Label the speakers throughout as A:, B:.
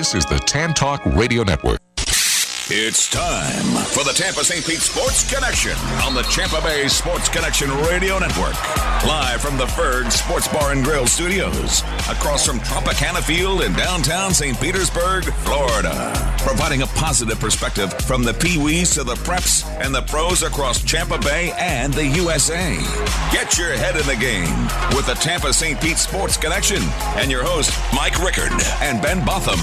A: This is the Tan Talk Radio Network.
B: It's time for the Tampa St. Pete Sports Connection on the Tampa Bay Sports Connection Radio Network. Live from the Ferg Sports Bar and Grill Studios, across from Tropicana Field in downtown St. Petersburg, Florida. Providing a positive perspective from the Pee-wees to the preps and the pros across Tampa Bay and the USA. Get your head in the game with the Tampa St. Pete Sports Connection and your host, Mike Rickard and Ben Botham.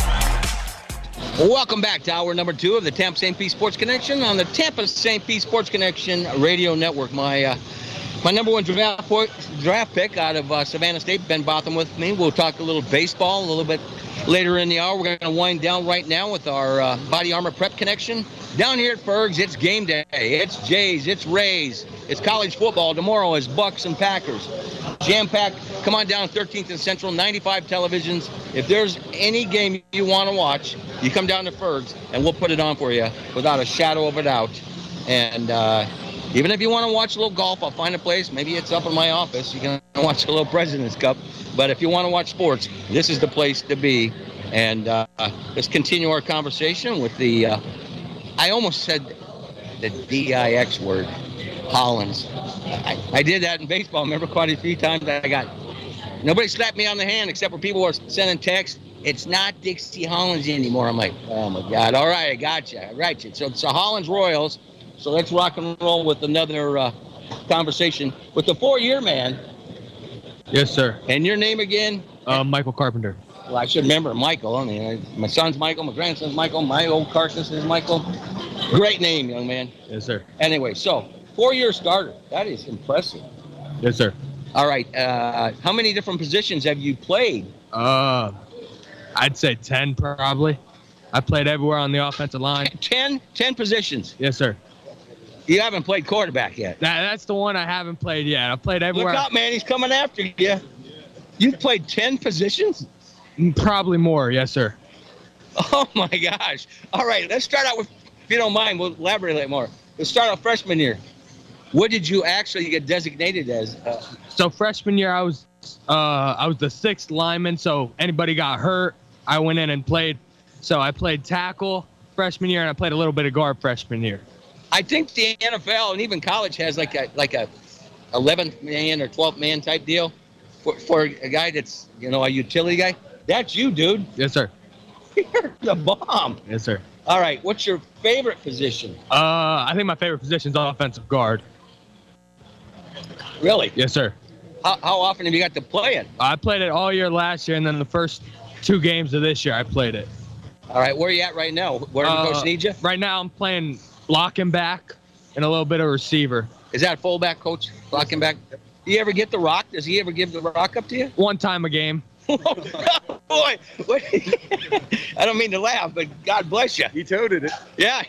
C: Welcome back to hour number 2 of the Tampa St. Pete Sports Connection on the Tampa St. Pete Sports Connection Radio Network. My number one draft pick out of Savannah State, Ben Botham with me. We'll talk a little baseball a little bit later in the hour. We're going to wind down right now with our Body Armor Prep Connection. Down here at Ferg's, it's game day. It's Jays, it's Rays, it's college football. Tomorrow is Bucks and Packers. Jam-packed. Come on down 13th and Central, 95 televisions. If there's any game you want to watch, you come down to Ferg's, and we'll put it on for you without a shadow of a doubt. And even if you want to watch a little golf, I'll find a place. Maybe it's up in my office. You can watch a little President's Cup. But if you want to watch sports, this is the place to be. And let's continue our conversation with the, I almost said the D-I-X word, Hollins. I did that in baseball. Remember quite a few times nobody slapped me on the hand except for people who were sending texts. It's not Dixie Hollins anymore. I'm like, oh my God. All right, I got you. I got you. So it's the Hollins Royals. So let's rock and roll with another conversation with the 4-year man.
D: Yes, sir.
C: And your name again?
D: Michael Carpenter.
C: Well, I should remember Michael. I mean, my son's Michael, my grandson's Michael, my old carcass is Michael. Great name, young man.
D: Yes, sir.
C: Anyway, so 4-year starter. That is impressive.
D: Yes, sir.
C: All right. How many different positions have you played?
D: I'd say 10 probably. I played everywhere on the offensive line. 10
C: positions.
D: Yes, sir.
C: You haven't played quarterback yet.
D: That's the one I haven't played yet. I've played everywhere.
C: Look out, man. He's coming after you. You've played 10 positions?
D: Probably more. Yes, sir.
C: Oh, my gosh. All right. Let's start out with, if you don't mind, we'll elaborate a little more. Let's start out freshman year. What did you actually get designated as?
D: So freshman year, I was the 6th lineman. So anybody got hurt, I went in and played. So I played tackle freshman year, and I played a little bit of guard freshman year.
C: I think the NFL and even college has like a 11th man or 12th man type deal for a guy that's, a utility guy. That's you, dude.
D: Yes, sir.
C: You're the bomb.
D: Yes, sir.
C: All right. What's your favorite position?
D: I think my favorite position is offensive guard.
C: Really?
D: Yes, sir.
C: How often have you got to play it?
D: I played it all year last year, and then the first 2 games of this year, I played it.
C: All right. Where are you at right now? Where does the coach need you?
D: Right now, I'm playing blocking back and a little bit of receiver.
C: Is that fullback, coach? Blocking back? Do you ever get the rock? Does he ever give the rock up to you?
D: One time a game.
C: Oh, boy. I don't mean to laugh, but God bless you.
E: He toted it.
C: Yeah.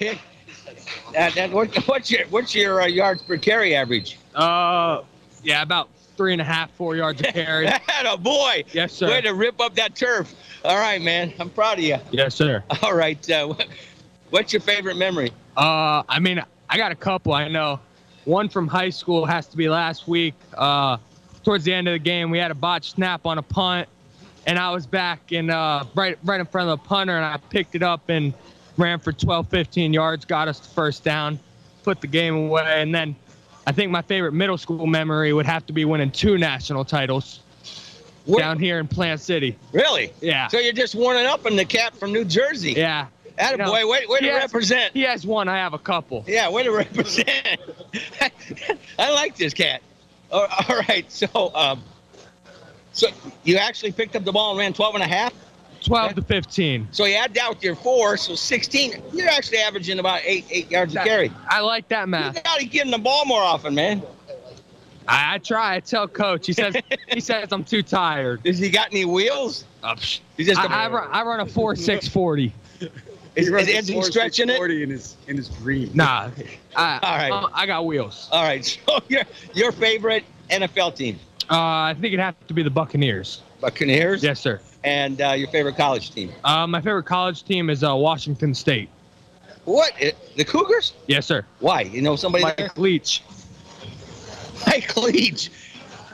C: What's your yards per carry average?
D: Yeah, about 3.5, 4 yards a carry.
C: Atta boy.
D: Yes, sir.
C: Way to rip up that turf. All right, man. I'm proud of you.
D: Yes, sir.
C: All right. What's your favorite memory?
D: I got a couple. I know one from high school has to be last week. Towards the end of the game, we had a botched snap on a punt, and I was back in right in front of the punter, and I picked it up and ran for 12, 15 yards, got us the first down, put the game away. And then I think my favorite middle school memory would have to be winning 2 national titles down here in Plant City.
C: Really?
D: Yeah.
C: So you're just warming up in the cat from New Jersey.
D: Yeah.
C: Attaboy, way to represent.
D: He has one, I have a couple.
C: Yeah, way to represent. I like this cat. All right, so you actually picked up the ball and ran 12.5?
D: 12 to 15.
C: So you add that with your 4, so 16. You're actually averaging about 8 yards a carry.
D: I like that math.
C: You gotta give him the ball more often, man.
D: I try. I tell coach. He says I'm too tired.
C: Has he got any wheels?
D: I run a 4.6 40.
C: Is he stretching it?
E: In his dream.
D: Nah.
C: All right.
D: I got wheels.
C: All right. So your favorite NFL team?
D: I think it'd have to be the Buccaneers.
C: Buccaneers?
D: Yes, sir.
C: And your favorite college team?
D: My favorite college team is Washington State.
C: What? The Cougars?
D: Yes, sir.
C: Why? You know somebody there?
D: Mike Leach.
C: Mike Leach.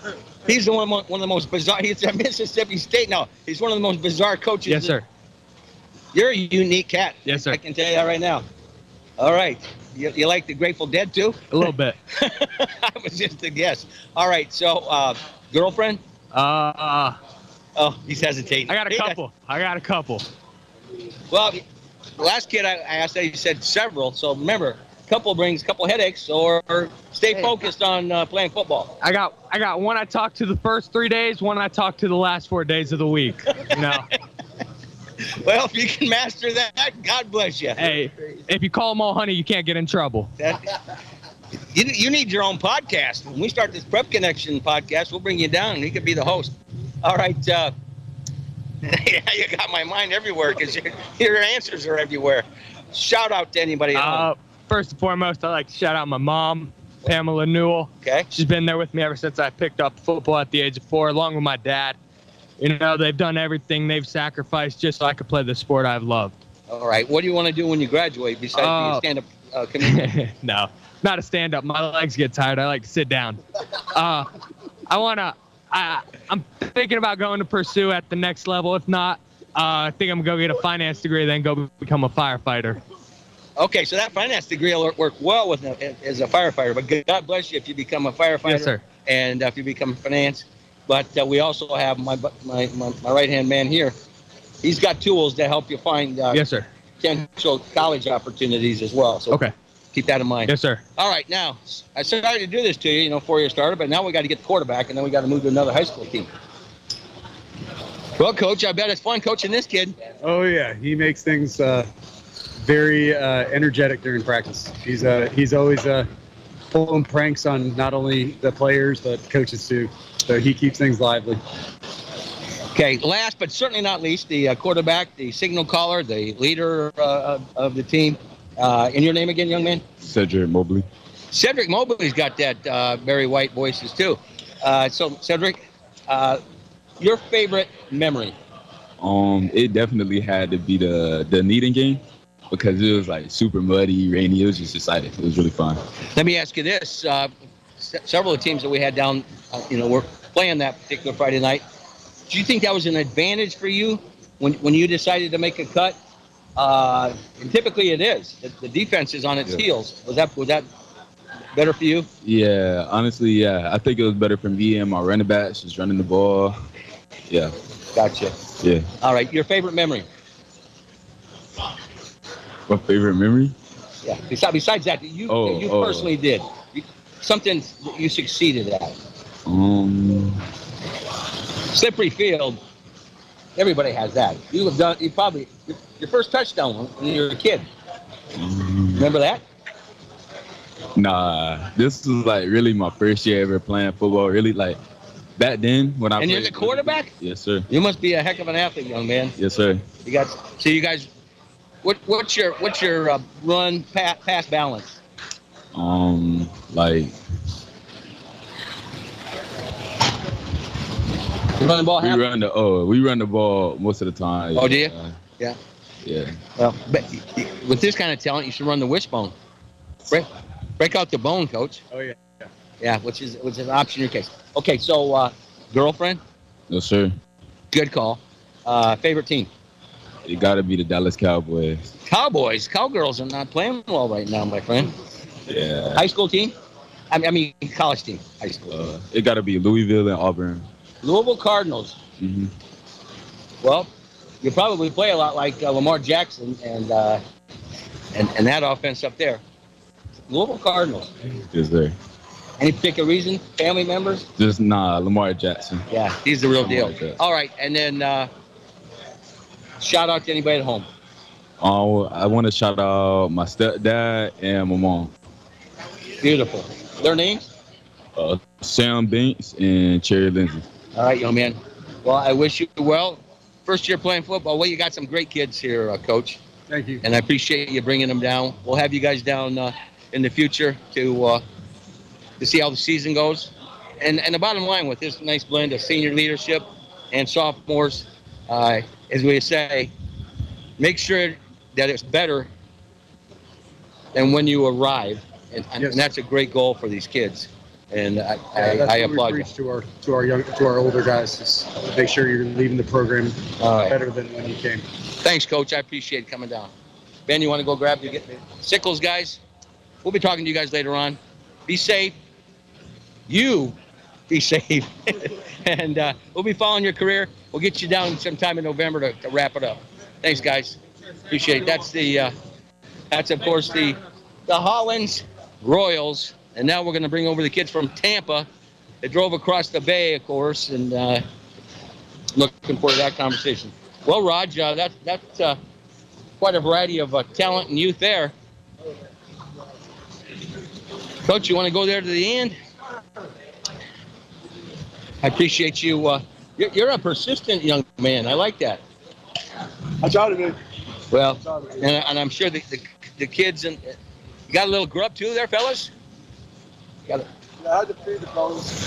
C: He's one of the most bizarre. He's at Mississippi State now. He's one of the most bizarre coaches.
D: Yes, sir.
C: You're a unique cat.
D: Yes, sir.
C: I can tell you that right now. All right. You like the Grateful Dead, too?
D: A little bit.
C: I was just a guess. All right. So, girlfriend? Oh, he's hesitating.
D: I got a couple.
C: Well, the last kid I asked that, he said several. So remember, couple brings a couple headaches, or stay focused on playing football.
D: I got one I talked to the first 3 days, one I talked to the last 4 days of the week. You know.
C: Well, if you can master that, God bless you.
D: Hey, if you call them all honey, you can't get in trouble.
C: You need your own podcast. When we start this Prep Connection podcast, we'll bring you down, and you could be the host. All right. Yeah, you got my mind everywhere because your answers are everywhere. Shout out to anybody at home.
D: First and foremost, I'd like to shout out my mom, Pamela Newell.
C: Okay.
D: She's been there with me ever since I picked up football at the age of 4, along with my dad. You know, they've done everything. They've sacrificed just so I could play the sport I've loved.
C: All right. What do you want to do when you graduate besides being a stand-up comedian?
D: No, not a stand-up. My legs get tired. I like to sit down. I'm thinking about going to pursue at the next level. If not, I think I'm going to go get a finance degree, then go become a firefighter.
C: Okay, so that finance degree will work well with as a firefighter. But God bless you if you become a firefighter.
D: Yes, sir.
C: And if you become finance. But we also have my right-hand man here. He's got tools to help you find
D: yes, sir.
C: potential college opportunities as well. So
D: okay.
C: Keep that in mind.
D: Yes, sir.
C: All right, now, I started to do this to you, 4-year starter, but now we got to get the quarterback, and then we got to move to another high school team. Well, Coach, I bet it's fun coaching this kid.
E: Oh, yeah. He makes things very energetic during practice. He's always pulling pranks on not only the players, but coaches, too. So he keeps things lively.
C: Okay, last but certainly not least, the quarterback, the signal caller, the leader of the team. And your name again, young man?
F: Cedric Mobley.
C: Cedric Mobley's got that Barry White voices, too. So, Cedric, your favorite memory?
F: It definitely had to be the Dunedin game because it was like super muddy, rainy. It was just exciting. It was really fun.
C: Let me ask you this. Several of the teams that we had down, were playing that particular Friday night. Do you think that was an advantage for you when you decided to make a cut? And typically it is. The defense is on its heels. Was that better for you?
F: Yeah, honestly, yeah. I think it was better for me and my running backs just running the ball. Yeah.
C: Gotcha.
F: Yeah.
C: All right. Your favorite memory?
F: My favorite memory?
C: Yeah. Besides that, you personally did. Something that you succeeded at. Slippery field. Everybody has that. You probably your first touchdown when you were a kid. Remember that?
F: Nah, this was like really my first year ever playing football. Really like back then when I.
C: And you're the quarterback?
F: Yes, sir.
C: You must be a heck of an athlete, young man.
F: Yes, sir.
C: You guys, what's your run pass balance?
F: Like.
C: You run the ball half?
F: We run the ball most of the time.
C: Oh, do you? Yeah.
F: Yeah.
C: Well, but with this kind of talent, you should run the wishbone. Break out the bone, Coach.
E: Oh, yeah.
C: Yeah, which is an option in your case. Okay, so girlfriend?
F: Yes, sir.
C: Good call. Favorite team?
F: It got to be the Dallas Cowboys.
C: Cowboys. Cowgirls are not playing well right now, my friend.
F: Yeah.
C: High school team? I mean, college team. High school.
F: It got to be Louisville and Auburn.
C: Louisville Cardinals.
F: Mm-hmm.
C: Well, you probably play a lot like Lamar Jackson and that offense up there. Louisville Cardinals.
F: Yes, sir.
C: Any particular reason? Family members?
F: Just Lamar Jackson.
C: Yeah, he's the real
F: Lamar
C: deal.
F: Jackson.
C: All right, and then shout out to anybody at home.
F: I want to shout out my stepdad and my mom.
C: Beautiful. Their names?
F: Sam Banks and Cherry Lindsay.
C: All right, young man. Well, I wish you well. First year playing football. Well, you got some great kids here, Coach.
E: Thank you.
C: And I appreciate you bringing them down. We'll have you guys down in the future to see how the season goes. And the bottom line with this nice blend of senior leadership and sophomores, as we say, make sure that it's better than when you arrive. And that's a great goal for these kids. And I
E: That's what
C: applaud
E: we
C: you.
E: preach to our older guys. Is make sure you're leaving the program
C: All right.
E: better than when you came.
C: Thanks, Coach. I appreciate coming down. Ben, you want to go grab the Sickles, guys? We'll be talking to you guys later on. Be safe. You be safe. And we'll be following your career. We'll get you down sometime in November to wrap it up. Thanks, guys. Appreciate it. That's of course the Hollins Royals. And now we're going to bring over the kids from Tampa. They drove across the bay, of course, and looking forward to that conversation. Well, Raj, that's quite a variety of talent and youth there. Coach, you want to go there to the end? I appreciate you. You're a persistent young man. I like that.
E: I try to be.
C: Well, and I'm sure the kids, and you got a little grub too there, fellas? Got it.
E: I had to feed the fellas.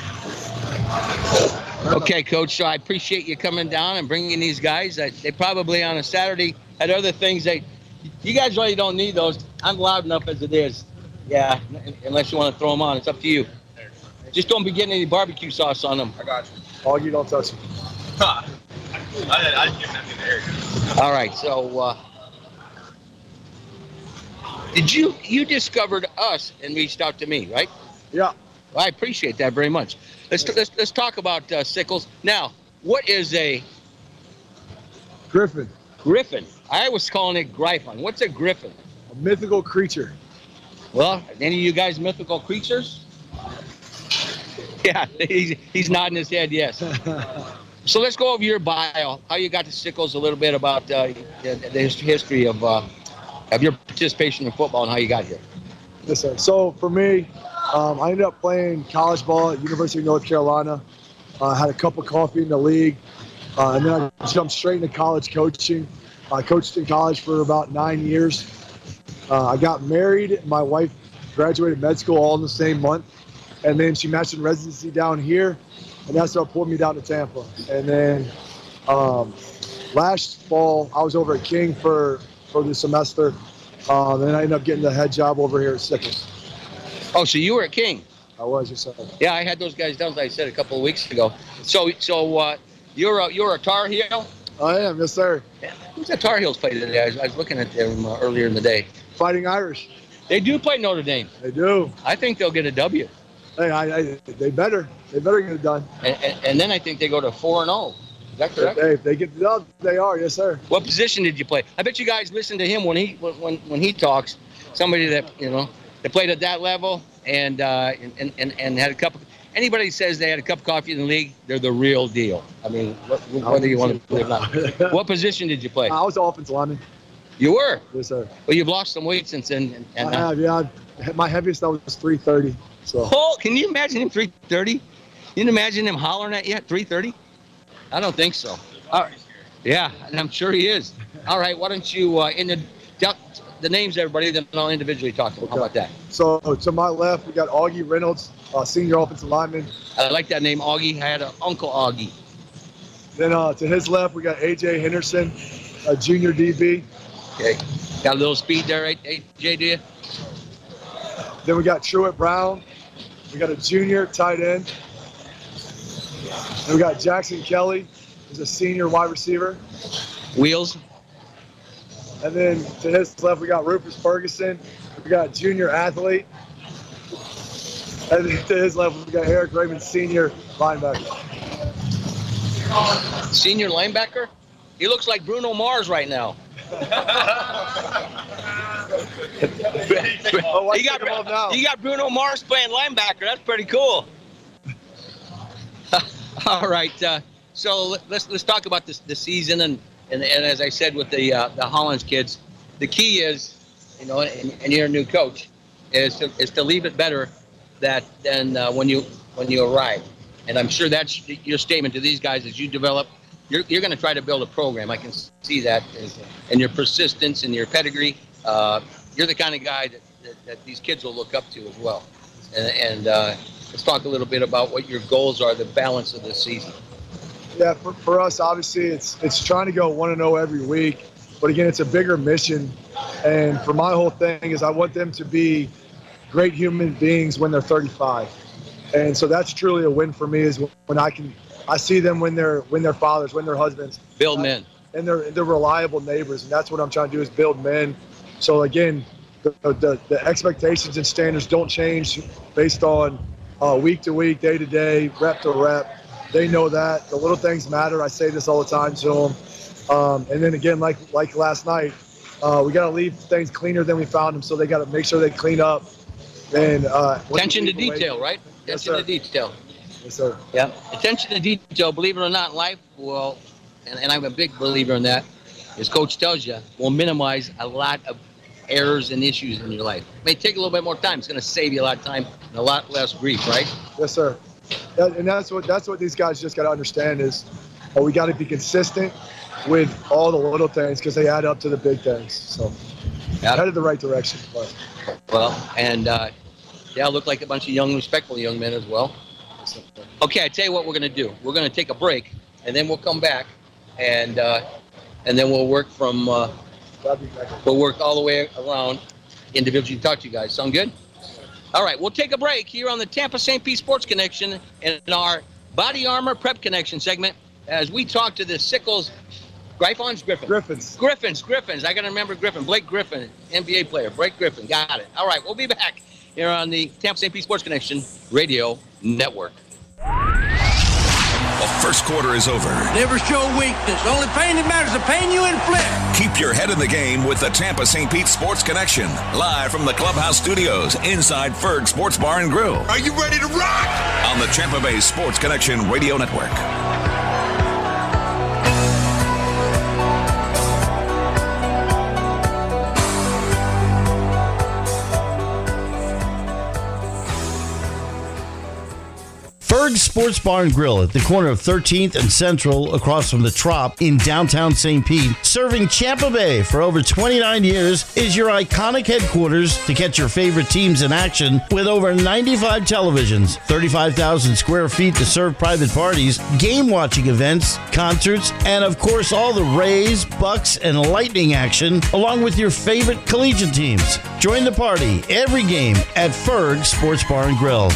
C: Okay, Coach, so I appreciate you coming down and bringing these guys. They probably on a Saturday had other things. You guys really don't need those. I'm loud enough as it is. Yeah, unless you want to throw them on. It's up to you. Just don't be getting any barbecue sauce on them.
E: I got you. All you don't touch them.
G: I give them in there.
C: All right, so did you discovered us and reached out to me, right?
E: Yeah.
C: Well, I appreciate that very much. Let's talk about Sickles. Now, what is a
E: Griffin,
C: griffin? I was calling it Gryphon. What's a griffin?
E: a mythical creature.
C: Well, any of you guys mythical creatures? Yeah, he's nodding his head, yes. So let's go over your bio, how you got to Sickles, a little bit about the history of your participation in football and how you got here.
H: Yes, sir. So for me, I ended up playing college ball at University of North Carolina. Had a cup of coffee in the league, and then I jumped straight into college coaching. I coached in college for about 9 years. I got married. My wife graduated med school all in the same month, and then she matched in residency down here, and that's what pulled me down to Tampa. And then last fall, I was over at King for the semester, and then I ended up getting the head job over here at Sickles.
C: Oh, so you were at King?
H: I was, yes, sir.
C: Yeah, I had those guys down, as I said, a couple of weeks ago. So you're a Tar Heel?
H: I am, yes, sir.
C: Yeah. Who's that Tar Heels play today? I was looking at them earlier in the day.
H: Fighting Irish.
C: They do play Notre Dame.
H: They do.
C: I think they'll get a W.
H: Hey, they better get it done.
C: And then I think they go to 4-0. Is that correct?
H: Hey, if they get the dub, they are, yes, sir.
C: What position did you play? I bet you guys listen to him when he talks. Somebody that that played at that level and had a cup of. Anybody says they had a cup of coffee in the league, they're the real deal. I mean, whether you want to believe it or not. What position did you play?
H: I was offensive lineman.
C: You were?
H: Yes, sir.
C: Well, you've lost some weight since then.
H: I have, yeah. My heaviest I was 330. So.
C: Oh, can you imagine him 330? Can you imagine him hollering at you at 330? I don't think so. All right. Yeah, and I'm sure he is. All right, why don't you the names, everybody, then I'll individually talk to them.
H: Okay.
C: How about that?
H: So to my left, we got Augie Reynolds, senior offensive lineman.
C: I like that name, Augie. I had an Uncle Augie.
H: Then to his left, we got AJ Henderson, a junior DB.
C: Okay. Got a little speed there, right, AJ, do you?
H: Then we got Truett Brown. We got a junior tight end. And we got Jackson Kelly, who's a senior wide receiver.
C: Wheels.
H: And then to his left, we got Rufus Ferguson. We got junior athlete. And then to his left, we got Eric Raymond, senior linebacker.
C: Senior linebacker? He looks like Bruno Mars right now. You got Bruno Mars playing linebacker. That's pretty cool. All right. So let's talk about the season and as I said with the Hollins kids, the key is, and you're a new coach, is to leave it better than when you arrive. And I'm sure that's your statement to these guys as you develop. You're going to try to build a program. I can see that, and your persistence and your pedigree. You're the kind of guy that these kids will look up to as well. And let's talk a little bit about what your goals are, the balance of this season.
H: Yeah, for us, obviously, it's trying to go 1-0 every week. But again, it's a bigger mission. And for my whole thing is I want them to be great human beings when they're 35. And so that's truly a win for me is when I see them when they're fathers, when they're husbands.
C: Build men.
H: And they're reliable neighbors, and that's what I'm trying to do is build men. So again, the expectations and standards don't change based on week to week, day to day, rep to rep. They know that the little things matter. I say this all the time to them. And then again, like last night, we got to leave things cleaner than we found them. So they got to make sure they clean up. And
C: attention to detail, right?
H: Yes,
C: attention to detail.
H: Yes, sir.
C: Yeah, attention to detail. Believe it or not, in life, well, and I'm a big believer in that, as Coach tells you, will minimize a lot of errors and issues in your life. It may take a little bit more time. It's going to save you a lot of time and a lot less grief, right?
H: Yes, sir. And that's what these guys just got to understand is we got to be consistent with all the little things because they add up to the big things. So headed the right direction. But.
C: Well, and they all look like a bunch of young, respectful young men as well. Okay, I tell you what we're going to do. We're going to take a break, and then we'll come back, and then we'll work from we'll work all the way around individually to talk to you guys. Sound good? All right, we'll take a break here on the Tampa St. Pete Sports Connection in our Body Armor Prep Connection segment as we talk to the Sickles Griffins. I got to remember Griffin. Blake Griffin, NBA player. Blake Griffin. Got it. All right, we'll be back here on the Tampa St. Pete Sports Connection Radio Network.
B: The first quarter is over.
G: Never show weakness. Only pain that matters is the pain you inflict.
B: Keep your head in the game with the Tampa St. Pete Sports Connection. Live from the Clubhouse Studios inside Ferg Sports Bar and Grill.
I: Are you ready to rock?
B: On the Tampa Bay Sports Connection Radio Network.
J: Ferg Sports Bar and Grill at the corner of 13th and Central across from the Trop in downtown St. Pete, serving Tampa Bay for over 29 years, is your iconic headquarters to catch your favorite teams in action with over 95 televisions, 35,000 square feet to serve private parties, game watching events, concerts, and of course all the Rays, Bucks, and Lightning action, along with your favorite collegiate teams. Join the party every game at Ferg Sports Bar and Grill.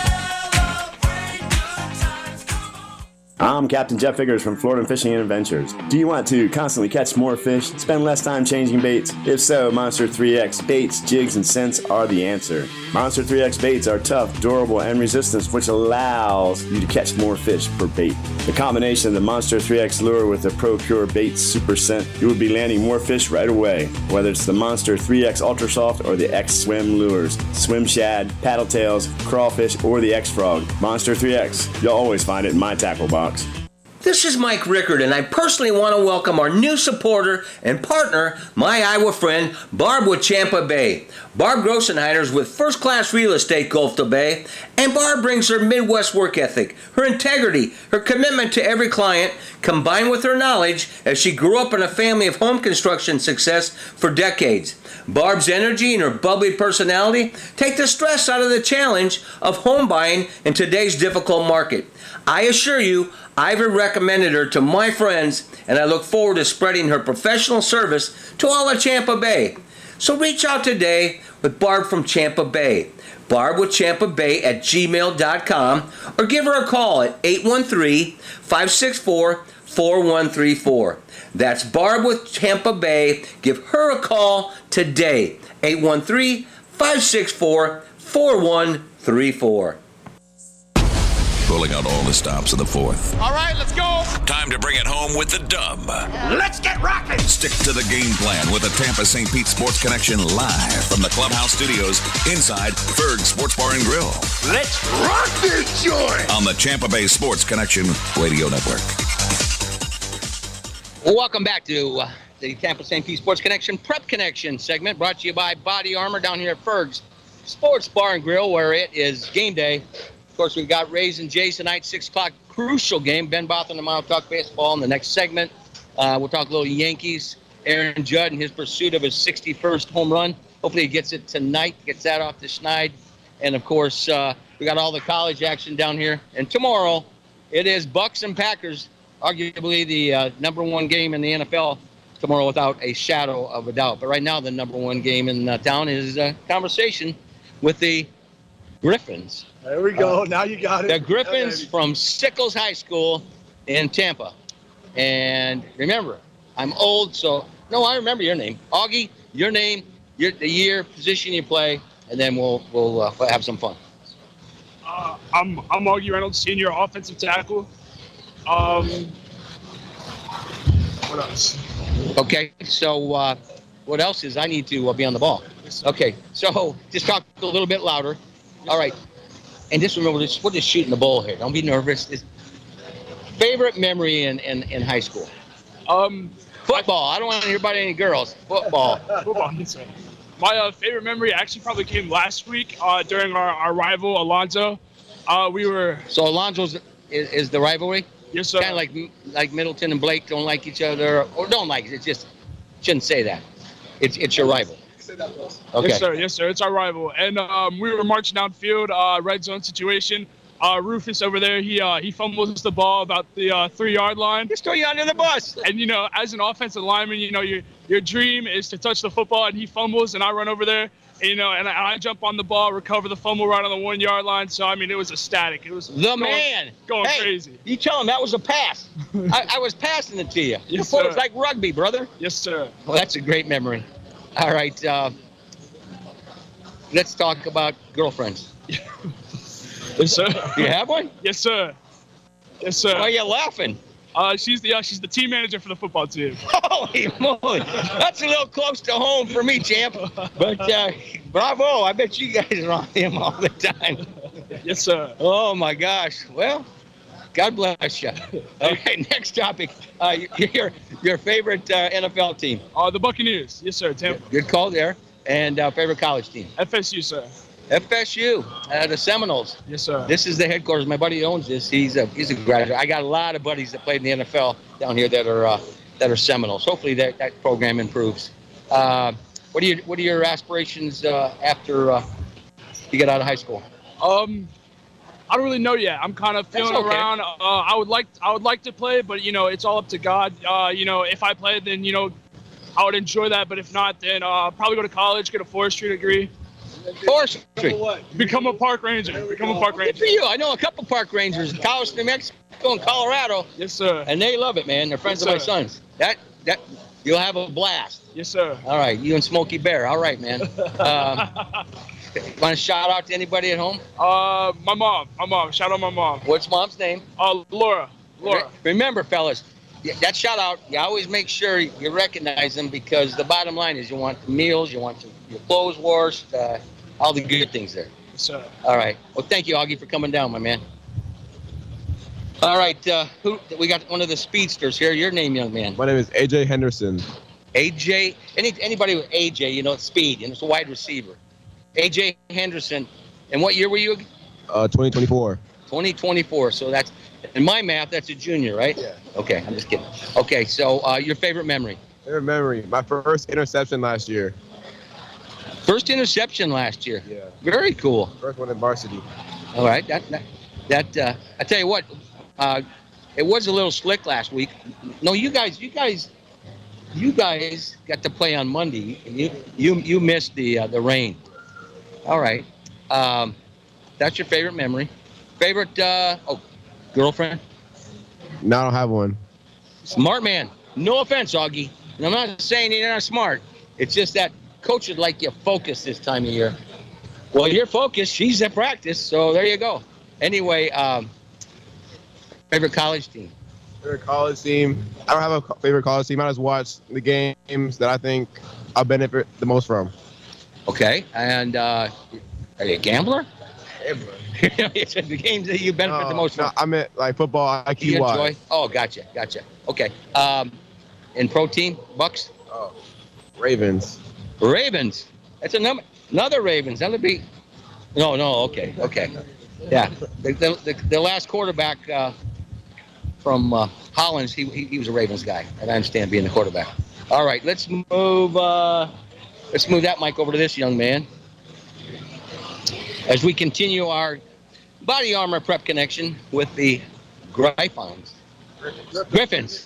K: I'm Captain Jeff Figures from Florida Fishing and Adventures. Do you want to constantly catch more fish, spend less time changing baits? If so, Monster 3X baits, jigs, and scents are the answer. Monster 3X baits are tough, durable, and resistant, which allows you to catch more fish per bait. The combination of the Monster 3X lure with the ProCure Bait Super Scent, you will be landing more fish right away. Whether it's the Monster 3X Ultra Soft or the X Swim lures, swim shad, paddle tails, crawfish, or the X Frog, Monster 3X, you'll always find it in my tackle box.
G: This is Mike Rickard, and I personally want to welcome our new supporter and partner, my Iowa friend, Barb with Tampa Bay. Barb Grossenheiner's with First Class Real Estate Gulf to Bay, and Barb brings her Midwest work ethic, her integrity, her commitment to every client, combined with her knowledge as she grew up in a family of home construction success for decades. Barb's energy and her bubbly personality take the stress out of the challenge of home buying in today's difficult market. I assure you, I've recommended her to my friends, and I look forward to spreading her professional service to all of Tampa Bay. So reach out today with Barb from Tampa Bay. Barb with Tampa Bay at gmail.com, or give her a call at 813-564-4134. That's Barb with Tampa Bay. Give her a call today, 813-564-4134.
B: Pulling out all the stops of the fourth.
I: All right, let's go.
B: Time to bring it home with the dub.
I: Let's get rocking.
B: Stick to the game plan with the Tampa St. Pete Sports Connection live from the Clubhouse Studios inside Ferg Sports Bar and Grill.
I: Let's rock this joint.
B: On the Tampa Bay Sports Connection Radio Network.
C: Well, welcome back to the Tampa St. Pete Sports Connection Prep Connection segment, brought to you by Body Armor down here at Ferg's Sports Bar and Grill, where it is game day. Of course, we've got Rays and Jays tonight, 6 o'clock, crucial game. Ben Botham and I'll talk baseball in the next segment. We'll talk a little Yankees. Aaron Judd in his pursuit of his 61st home run. Hopefully he gets it tonight, gets that off the schneid. And, of course, we got all the college action down here. And tomorrow it is Bucks and Packers, arguably the number one game in the NFL tomorrow without a shadow of a doubt. But right now the number one game in town is conversation with the Griffins.
H: There we go. Now you got it.
C: The Griffins
H: Yeah,
C: from Sickles High School in Tampa. And remember, I'm old, so no, I remember your name, Augie. Your name, the year, position you play, and then we'll have some fun.
L: I'm Augie Reynolds, senior offensive tackle. What else?
C: Okay, so what else is I need to be on the ball? Okay, so just talk a little bit louder. All right, and just remember, we're just shooting the ball here. Don't be nervous. Favorite memory in high school? Football. I don't want to hear about any girls. Football.
L: Football. My favorite memory actually probably came last week during our rival Alonzo. So
C: Alonzo's is the rivalry?
L: Yes, sir.
C: Kind of like Middleton and Blake don't like each other, or don't like it. It's just shouldn't say that. It's your rival. Okay.
L: Yes, sir. It's our rival, and we were marching downfield, red zone situation. Rufus over there, he fumbles the ball about the 3-yard line.
C: Just throw you under the bus.
L: And as an offensive lineman, your dream is to touch the football, and he fumbles, and I run over there, and I jump on the ball, recover the fumble right on the 1-yard line. So it was ecstatic. It was going crazy.
C: You tell him that was a pass. I was passing it to you.
L: Yes, sir.
C: It's like rugby, brother.
L: Yes, sir.
C: Well, that's a great memory. All right, let's talk about girlfriends.
L: Yes, sir.
C: Do you have one?
L: Yes, sir. Yes, sir.
C: Why are you laughing?
L: She's the team manager for the football team.
C: Holy moly. That's a little close to home for me, champ. But bravo. I bet you guys are on him all the time.
L: Yes, sir.
C: Oh, my gosh. Well, God bless you. All right, next topic. Your favorite NFL team?
L: The Buccaneers. Yes, sir. Tampa.
C: Good call there. And favorite college team?
L: FSU, sir.
C: FSU, the Seminoles.
L: Yes, sir.
C: This is the headquarters. My buddy owns this. He's a graduate. I got a lot of buddies that played in the NFL down here that are Seminoles. Hopefully that program improves. What are your aspirations after you get out of high school?
L: I don't really know yet. I'm kind of feeling around. I would like to play, but it's all up to God. If I play, then I would enjoy that. But if not, then probably go to college, get a forestry degree.
C: Forestry.
L: Become a park ranger.
C: Good for you. I know a couple park rangers in Taos, New Mexico, and Colorado.
L: Yes, sir.
C: And they love it, man. They're friends of my son's. That you'll have a blast.
L: Yes, sir.
C: All right, you and Smokey Bear. All right, man. Want to shout out to anybody at home?
L: My mom. Shout out my mom.
C: What's mom's name?
L: Laura.
C: Remember, fellas, that shout out, you always make sure you recognize them, because the bottom line is you want the meals, you want your clothes washed, all the good things there.
L: Yes, sir.
C: All right. Well, thank you, Augie, for coming down, my man. All right. We got one of the speedsters here. Your name, young man?
M: My name is AJ Henderson.
C: AJ? Anybody with AJ, it's speed, and it's a wide receiver. AJ Henderson. And what year were you?
M: 2024.
C: 2024. So that's, in my math, that's a junior, right?
M: Yeah.
C: Okay, I'm just kidding. Okay, so your favorite memory?
M: Favorite memory? My first interception last year.
C: First interception last year.
M: Yeah.
C: Very cool.
M: First one in varsity.
C: All right. That I tell you what, it was a little slick last week. No, you guys got to play on Monday, and you missed the rain. All right. That's your favorite memory. Favorite girlfriend?
M: No, I don't have one.
C: Smart man. No offense, Augie. And I'm not saying you're not smart. It's just that coach would like you focused this time of year. Well, you're focused. She's at practice, so there you go. Anyway, favorite college team?
M: Favorite college team? I don't have a favorite college team. I just watch the games that I think I'll benefit the most from.
C: Okay. And are you a gambler? It's the games that you benefit the most from.
M: No, I meant like football, IQ
C: you enjoy?
M: wise.
C: Oh, gotcha. Okay. And pro team, Bucks?
M: Oh, Ravens.
C: Ravens. That's another Ravens. That would be. No. Okay. Yeah. The last quarterback from Hollins, he was a Ravens guy, and I understand being the quarterback. All right, let's move that mic over to this young man as we continue our body armor prep connection with the Griffins.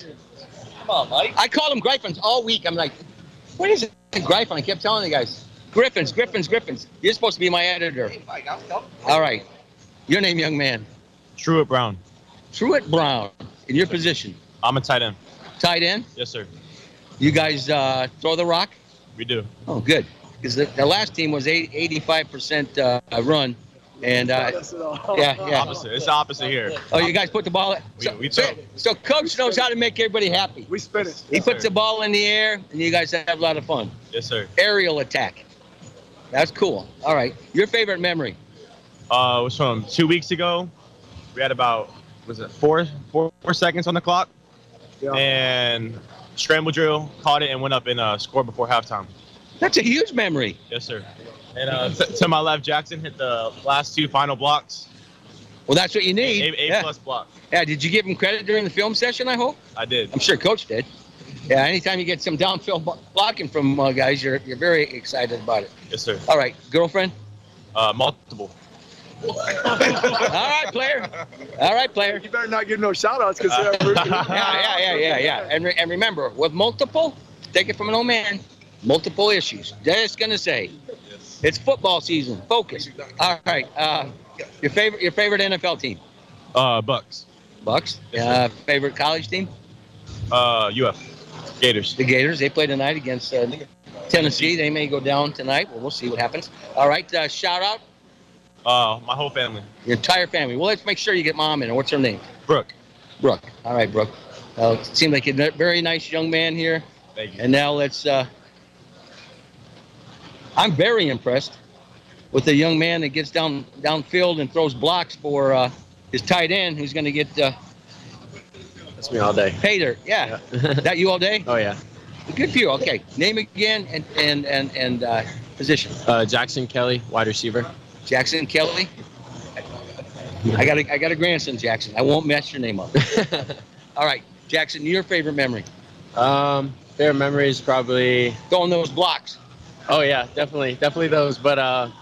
C: Come on, Mike. I call them Griffins all week. I'm like, what is it, Griffin? I kept telling you guys, Griffins. You're supposed to be my editor. All right. Your name, young man?
N: Truett Brown.
C: Truett Brown. In your position?
N: I'm a tight end.
C: Tight end?
N: Yes, sir.
C: You guys throw the rock?
N: We do.
C: Oh, good. Because the last team was 85% run. And yeah.
N: Opposite. It's the opposite here.
C: Oh, you guys put the ball. So Coach knows how to make everybody happy.
H: We spin it.
C: He puts the ball in the air, and you guys have a lot of fun.
N: Yes, sir.
C: Aerial attack. That's cool. All right. Your favorite memory?
N: It was from 2 weeks ago. We had about, four seconds on the clock?
H: Yeah.
N: And scramble drill, caught it, and went up and scored before halftime.
C: That's a huge memory.
N: Yes, sir. And to my left, Jackson hit the last 2 final blocks.
C: Well, that's what you need.
N: A+ block.
C: Yeah, did you give him credit during the film session, I hope?
N: I did.
C: I'm sure Coach did. Yeah, anytime you get some downfield blocking from guys, you're very excited about it.
N: Yes, sir.
C: All right, girlfriend?
N: Multiple.
C: All right, player.
H: You better not give no shout-outs because
C: Yeah. And remember, with multiple, take it from an old man, multiple issues. Just going to say, it's football season. Focus. All right. Your favorite NFL team?
N: Bucks.
C: Bucks.
N: Yes,
C: Favorite college team?
N: UF. Gators.
C: The Gators. They play tonight against Tennessee. They may go down tonight. Well, we'll see what happens. All right. Shout out.
N: My whole family.
C: Your entire family. Well, let's make sure you get mom in. What's her name?
N: Brooke.
C: All right, Brooke. It seemed like a very nice young man here.
N: Thank you.
C: And now let's. I'm very impressed with the young man that gets downfield and throws blocks for his tight end, who's going to get.
O: That's me all day.
C: Pater. Yeah. That you all day?
O: Oh yeah.
C: Good for you. Okay. Name again and position.
O: Jackson Kelly, wide receiver.
C: Jackson Kelly. I got a grandson, Jackson. I won't mess your name up. All right, Jackson, your favorite memory?
O: Favorite memory is probably
C: throwing those blocks.
O: Oh yeah, definitely those. But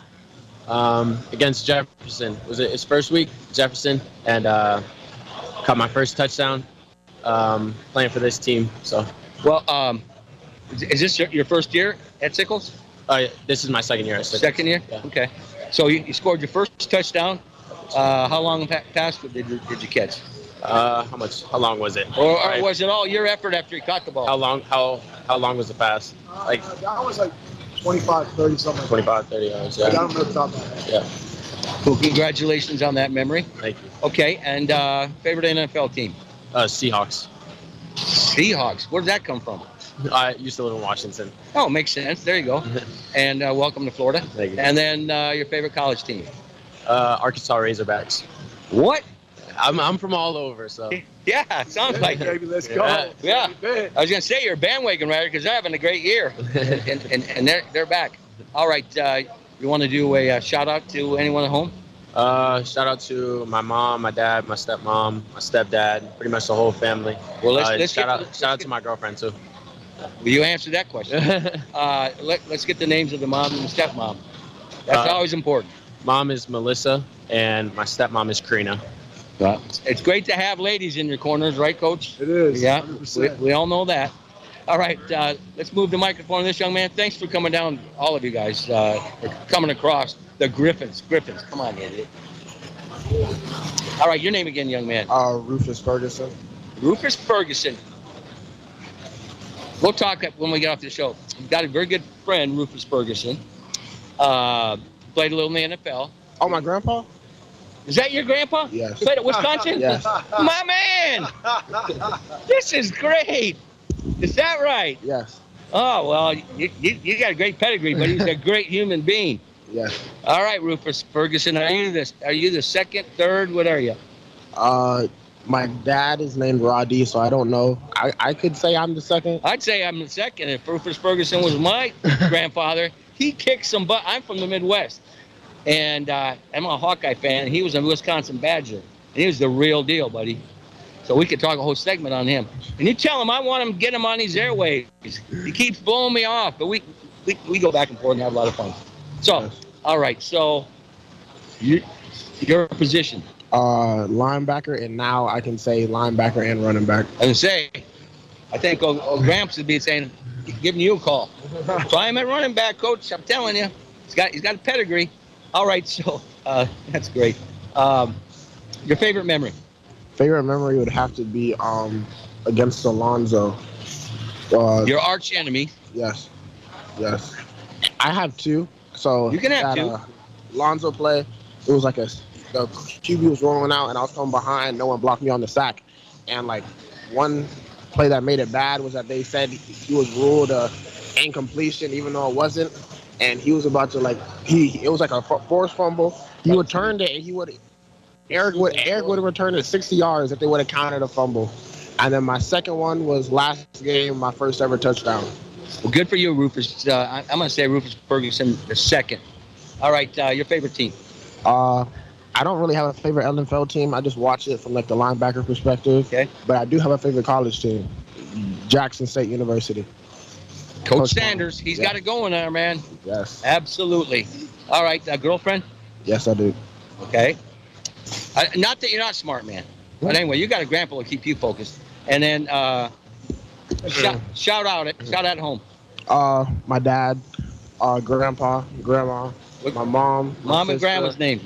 O: against Jefferson, was it his first week? Jefferson, and caught my first touchdown playing for this team. So,
C: well, is this your first year at Sickles?
O: This is my second year at Sickles.
C: Second year?
O: Yeah.
C: Okay. So you scored your first touchdown. How long past did you catch?
O: How long was it?
C: Or was it all your effort after you caught the ball?
O: How long was the pass? Like
H: that was like 25, 30 something.
O: 25, 30 yards. Yeah.
H: I don't know the top of my head.
O: Yeah.
C: Well, congratulations on that memory.
O: Thank you.
C: Okay, and favorite NFL team?
O: Seahawks.
C: Seahawks. Where did that come from?
O: I used to live in Washington.
C: Oh, makes sense. There you go. And welcome to Florida.
O: Thank you.
C: And then your favorite college team?
O: Arkansas Razorbacks.
C: What?
O: I'm from all over, so.
C: Yeah, sounds like it.
H: Baby, let's go.
C: Yeah. I was gonna say you're a bandwagon rider because they're having a great year, and they're back. All right, you want to do a shout out to anyone at home?
O: Shout out to my mom, my dad, my stepmom, my stepdad, pretty much the whole family.
C: Well, let's
O: shout out to my girlfriend too.
C: Well, you answered that question. Let's get the names of the mom and the stepmom. That's always important.
O: Mom is Melissa, and my stepmom is Karina.
C: It's great to have ladies in your corners, right, Coach?
H: It is.
C: Yeah,
H: 100%.
C: we all know that. All right, let's move the microphone to this young man. Thanks for coming down, all of you guys, for coming across. The Griffins. Come on, idiot. All right, your name again, young man.
M: Rufus Ferguson.
C: Rufus Ferguson. We'll talk when we get off the show. We've got a very good friend, Rufus Ferguson. Played a little in the NFL.
M: Oh, my grandpa?
C: Is that your grandpa?
M: Yes.
C: Played at Wisconsin?
M: Yes.
C: My man! This is great. Is that right?
M: Yes.
C: Oh, well, you got a great pedigree, but he's a great human being.
M: Yes.
C: All right, Rufus Ferguson, are you the second, third? What are you?
M: My dad is named Roddy, so I don't know. I could say I'm the second.
C: I'd say I'm the second. If Rufus Ferguson was my grandfather, he kicked some butt. I'm from the Midwest, and I'm a Hawkeye fan. He was a Wisconsin Badger, and he was the real deal, buddy. So we could talk a whole segment on him. And you tell him I want him to get him on these airwaves. He keeps blowing me off, but we go back and forth and have a lot of fun. So, all right. So, your position.
M: Linebacker, and now I can say linebacker and running back.
C: I think Gramps would be saying giving you a call. Try him at running back, Coach. I'm telling you, he's got a pedigree. All right, so that's great. Your favorite memory?
P: Favorite memory would have to be against Alonzo.
C: Your arch enemy.
P: Yes. I have two. So
C: you can have two.
P: Alonzo play. It was like the QB was rolling out, and I was coming behind. No one blocked me on the sack, and like one play that made it bad was that they said he was ruled a incompletion, even though it wasn't, and he was about to it was like a forced fumble. He returned it, and Eric would have returned it 60 yards if they would have counted a fumble. And then my second one was last game, my first ever touchdown.
C: Well, good for you, Rufus. I'm going to say Rufus Ferguson the second. All right, your favorite team?
P: I don't really have a favorite NFL team. I just watch it from like the linebacker perspective.
C: Okay.
P: But I do have a favorite college team, Jackson State University.
C: Coach Sanders, he's got it going there, man.
P: Yes.
C: Absolutely. All right, girlfriend?
P: Yes, I do.
C: Okay. Not that you're not smart, man. But anyway, you got a grandpa to keep you focused. And then shout out at home.
P: My dad, grandpa, grandma, my mom.
C: Mom and grandma's name.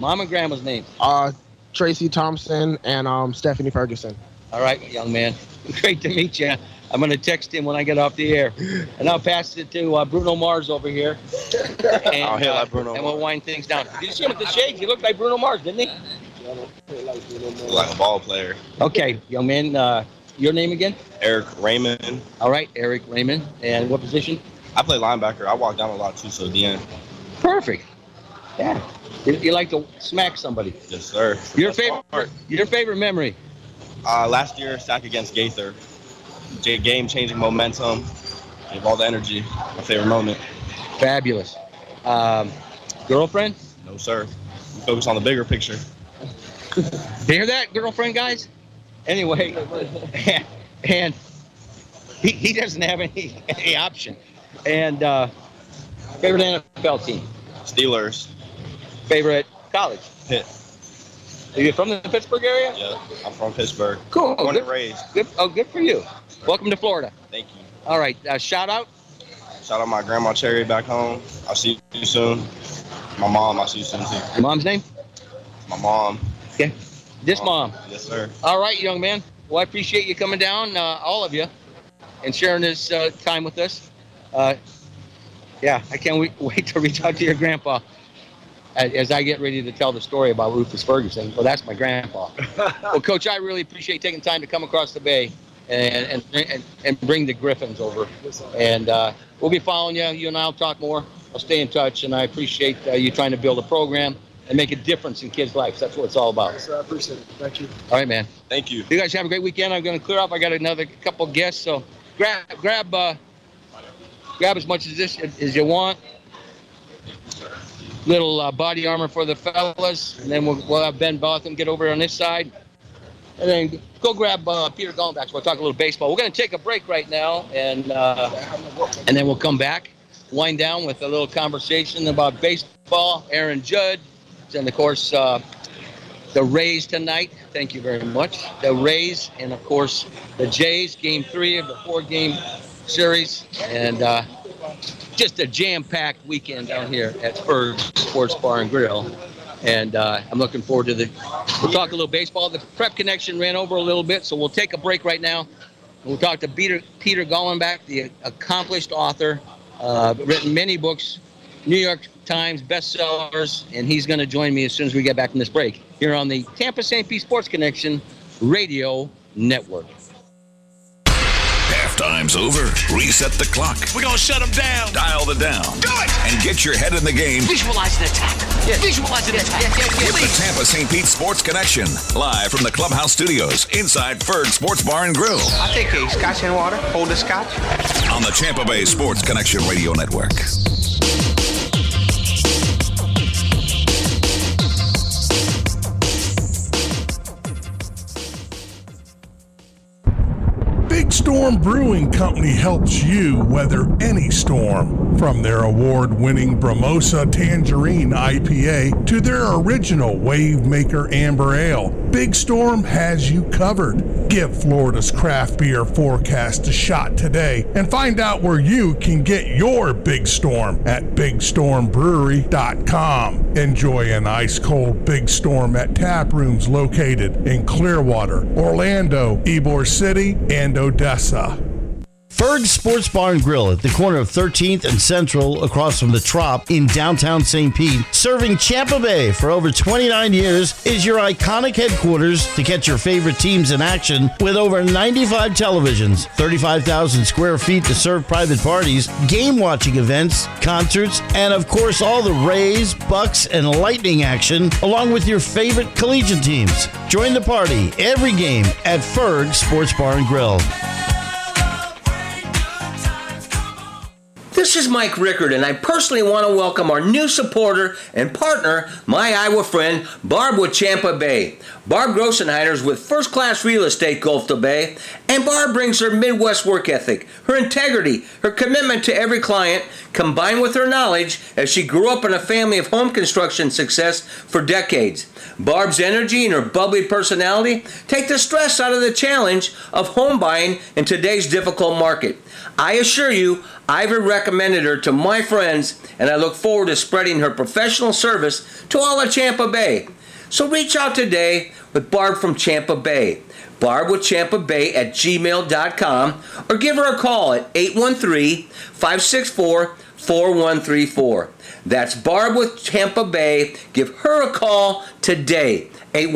P: Tracy Thompson and Stephanie Ferguson.
C: All right, young man. Great to meet you. I'm going to text him when I get off the air. And I'll pass it to Bruno Mars over here. And,
N: Bruno.
C: And we'll wind things down. Did you see him with the shades? He looked like Bruno Mars, didn't he?
N: Like a ball player.
C: Okay, young man. Your name again?
N: Eric Raymond.
C: All right, Eric Raymond. And what position?
N: I play linebacker. I walk down a lot too, so at the end.
C: Perfect. Yeah. You like to smack somebody?
N: Yes, sir.
C: Your favorite memory?
N: Last year, sack against Gaither. Game-changing momentum. Gave all the energy. My favorite moment.
C: Fabulous. Girlfriend?
N: No, sir. We focus on the bigger picture.
C: Hear that, girlfriend, guys? Anyway, and he doesn't have any option. And favorite NFL team?
N: Steelers.
C: Favorite college?
N: Pitt.
C: Are you from the Pittsburgh area?
N: Yeah, I'm from Pittsburgh.
C: Cool.
N: Born and raised.
C: Good for you. Welcome to Florida.
N: Thank you.
C: All right, shout out?
N: Shout out my grandma Cherry back home. I'll see you soon. My mom, I'll see you soon too.
C: Your mom's name?
N: My mom.
C: Okay. This mom.
N: Yes, sir.
C: All right, young man. Well, I appreciate you coming down, all of you, and sharing this time with us. Yeah, I can't wait to reach out to your grandpa as I get ready to tell the story about Rufus Ferguson. Well, that's my grandpa. Well, Coach, I really appreciate taking time to come across the bay and bring the Griffins over. And we'll be following you. You and I will talk more. I'll stay in touch, and I appreciate you trying to build a program and make a difference in kids' lives. That's what it's all about.
H: Yes, I appreciate it. Thank you.
C: All right, man.
N: Thank you.
C: You guys have a great weekend. I'm going to clear off. I got another couple guests, so grab as much as you want. Little body armor for the fellas, and then we'll have Ben Botham get over on this side, and then go grab Peter Gollenbach. We'll talk a little baseball. We're going to take a break right now, and then we'll come back, wind down with a little conversation about baseball. Aaron Judd, and of course the Rays tonight. Thank you very much. The Rays, and of course the Jays. Game 3 of the 4-game series, and just a jam-packed weekend down here at Ferg's Sports Bar and Grill. And I'm looking forward to we'll talk a little baseball. The Prep Connection ran over a little bit, so we'll take a break right now. We'll talk to Peter Gollenbach, the accomplished author, written many books, New York Times bestsellers, and he's going to join me as soon as we get back from this break here on the Tampa St. Pete Sports Connection Radio Network.
B: Halftime's over. Reset the clock.
I: We're going to shut them down.
B: Dial the down.
I: Do it!
B: And get your head in the game.
I: Visualize an attack. Yes. Visualize an attack.
B: With the Tampa St. Pete Sports Connection. Live from the Clubhouse Studios inside Ferg Sports Bar and Grill.
Q: I'll take a scotch and water. Hold the scotch.
B: On the Tampa Bay Sports Connection Radio Network.
R: Big Storm Brewing Company helps you weather any storm. From their award-winning Bramosa Tangerine IPA to their original Wave Maker Amber Ale, Big Storm has you covered. Give Florida's craft beer forecast a shot today and find out where you can get your Big Storm at BigStormBrewery.com. Enjoy an ice-cold Big Storm at tap rooms located in Clearwater, Orlando, Ybor City, and Odessa.
J: Ferg's Sports Bar and Grill at the corner of 13th and Central across from the Trop in downtown St. Pete, serving Tampa Bay for over 29 years, is your iconic headquarters to catch your favorite teams in action with over 95 televisions, 35,000 square feet to serve private parties, game-watching events, concerts, and of course all the Rays, Bucks, and Lightning action, along with your favorite collegiate teams. Join the party every game at Ferg's Sports Bar and Grill.
G: This is Mike Rickard, and I personally want to welcome our new supporter and partner, my Iowa friend, Barb with Tampa Bay. Barb Grossenheiner's with First Class Real Estate Gulf to Bay, and Barb brings her Midwest work ethic, her integrity, her commitment to every client, combined with her knowledge as she grew up in a family of home construction success for decades. Barb's energy and her bubbly personality take the stress out of the challenge of home buying in today's difficult market. I assure you, I've recommended her to my friends, and I look forward to spreading her professional service to all of Tampa Bay. So reach out today with Barb from Tampa Bay. Barb with Tampa Bay at gmail.com, or give her a call at 813-564-4134. That's Barb with Tampa Bay. Give her a call today,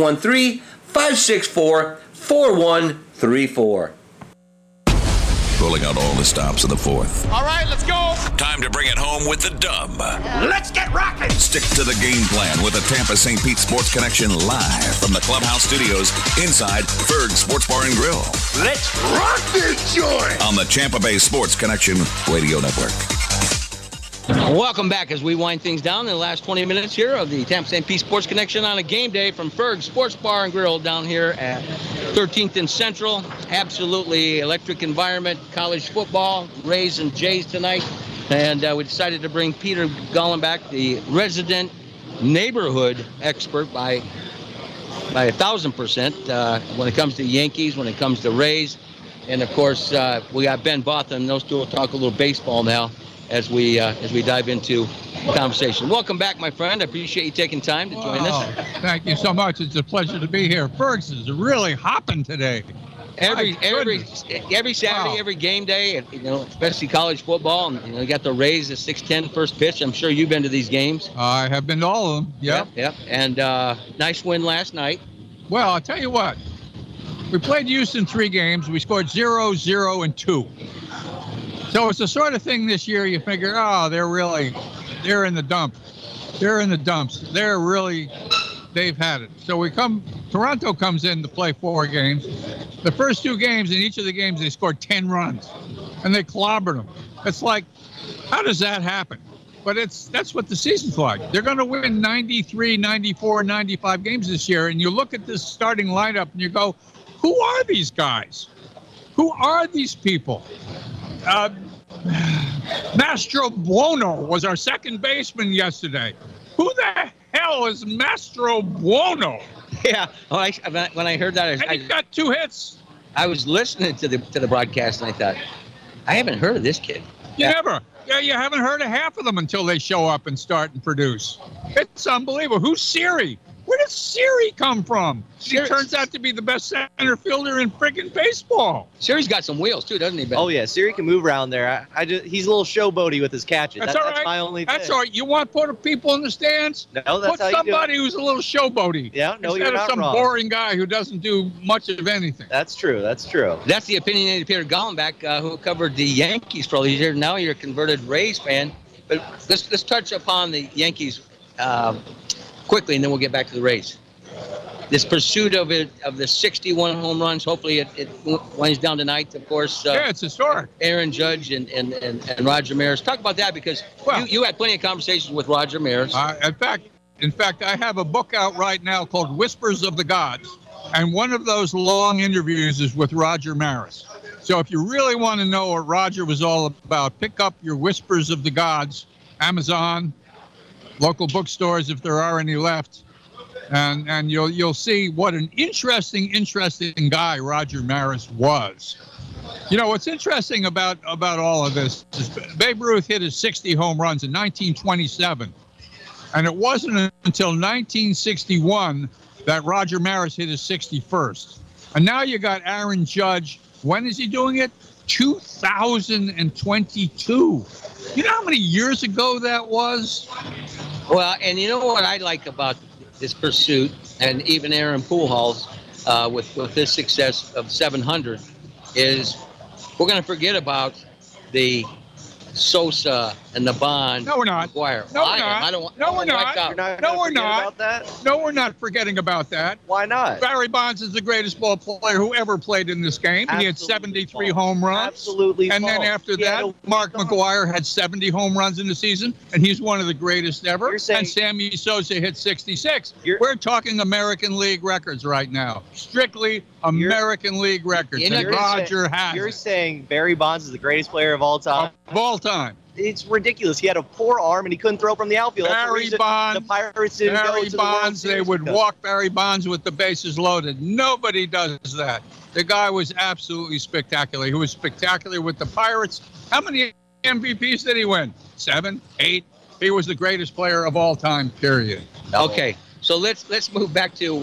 G: 813-564-4134.
B: Pulling out all the stops of the fourth.
I: All right, let's go.
B: Time to bring it home with the dub.
I: Let's get rocking.
B: Stick to the game plan with the Tampa St. Pete Sports Connection live from the Clubhouse Studios inside Ferg's Sports Bar and Grill.
I: Let's rock this joint
B: on the Tampa Bay Sports Connection Radio Network.
C: Welcome back as we wind things down in the last 20 minutes here of the Tampa St. Pete Sports Connection on a game day from Ferg's Sports Bar and Grill down here at 13th and Central. Absolutely electric environment, college football, Rays and Jays tonight. And we decided to bring Peter Gollenbach, the resident neighborhood expert by 1,000% when it comes to Yankees, when it comes to Rays. And of course, we got Ben Botham. Those two will talk a little baseball now as we dive into the conversation. Welcome back, my friend. I appreciate you taking time to join us.
S: Thank you so much. It's a pleasure to be here. Ferg's is really hopping today.
C: Every Saturday, every game day, especially college football, and you got the Rays at 6:10 first pitch. I'm sure you've been to these games.
S: I have been to all of them.
C: Yep. And nice win last night.
S: Well, I'll tell you what. We played Houston 3 games. We scored 0, 0, and 2. So it's the sort of thing this year you figure, they're in the dump. They're in the dumps. They've had it. So Toronto comes in to play 4 games. The first 2 games, in each of the games, they scored 10 runs. And they clobbered them. It's like, how does that happen? But that's what the season's like. They're going to win 93, 94, 95 games this year. And you look at this starting lineup and you go, who are these guys? Who are these people? Mastro Buono was our second baseman yesterday. Who the hell is Mastro Buono?
C: Yeah, when I heard that,
S: he got 2 hits.
C: I was listening to the broadcast and I thought, I haven't heard of this kid.
S: You haven't heard of half of them until they show up and start and produce. It's unbelievable. Who's Siri? Where does Siri come from? He turns out to be the best center fielder in friggin' baseball.
C: Siri's got some wheels too, doesn't he, Ben?
T: Oh yeah, Siri can move around there. He's a little showboaty with his catches.
S: That's all right.
T: That's my only thing.
S: That's all right. You want to put people in the stands?
T: No, that's
S: put somebody who's a little showboaty.
T: Yeah, no,
S: instead
T: you're not
S: of some
T: wrong.
S: boring guy who doesn't do much of anything.
T: That's true. That's true.
C: That's the opinionated Peter Gollenbach, who covered the Yankees for all these years. Now you're a converted Rays fan. But let's touch upon the Yankees quickly, and then we'll get back to the Rays. This pursuit of the 61 home runs, hopefully it winds down tonight, of course.
S: Yeah, it's historic.
C: Aaron Judge and Roger Maris. Talk about that because you had plenty of conversations with Roger Maris.
S: In fact, I have a book out right now called Whispers of the Gods, and one of those long interviews is with Roger Maris. So if you really want to know what Roger was all about, pick up your Whispers of the Gods, Amazon, local bookstores if there are any left. And you'll see what an interesting guy Roger Maris was. You know, what's interesting about all of this is Babe Ruth hit his 60 home runs in 1927. And it wasn't until 1961 that Roger Maris hit his 61st. And now you got Aaron Judge. When is he doing it? 2022. You know how many years ago that was?
C: Well, and you know what I like about this pursuit, and even Aaron Pujols with his success of 700, is we're going to forget about the Sosa and the Bond.
S: No, we're not.
C: McGuire.
S: No, we're not. No, we're not. No, we're not. No, we're not forgetting about that.
T: Why not?
S: Barry Bonds is the greatest ball player who ever played in this game. He had 73 home runs.
T: Absolutely.
S: And then after that, Mark McGuire had 70 home runs in the season, and he's one of the greatest ever. And Sammy Sosa hit 66. We're talking American League records right now. Strictly American League records. And Roger has.
T: You're saying Barry Bonds is the greatest player of all time?
S: Of all time.
T: It's ridiculous. He had a poor arm and he couldn't throw from the outfield.
S: Barry Bonds.
T: The Pirates didn't go to the World Series.
S: They would walk Barry Bonds with the bases loaded. Nobody does that. The guy was absolutely spectacular. He was spectacular with the Pirates. How many MVPs did he win? 7, 8. He was the greatest player of all time. Period.
C: Okay, so let's move back to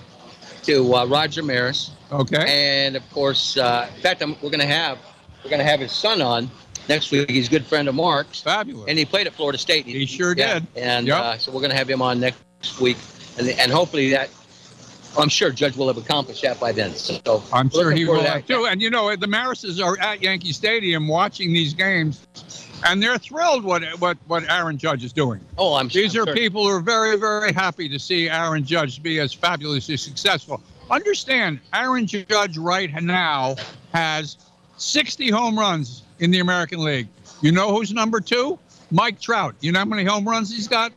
C: Roger Maris.
S: Okay.
C: And of course, in fact, we're gonna have his son on next week. He's a good friend of Mark's.
S: Fabulous.
C: And he played at Florida State.
S: He sure did.
C: And so we're going to have him on next week. And hopefully that, I'm sure Judge will have accomplished that by then. So
S: I'm sure he will have too. And, you know, the Marises are at Yankee Stadium watching these games, and they're thrilled what Aaron Judge is doing.
C: Oh, I'm sure.
S: These are people who are very, very happy to see Aaron Judge be as fabulously successful. Understand, Aaron Judge right now has 60 home runs in the American League. You know who's number 2? Mike Trout. You know how many home runs he's got?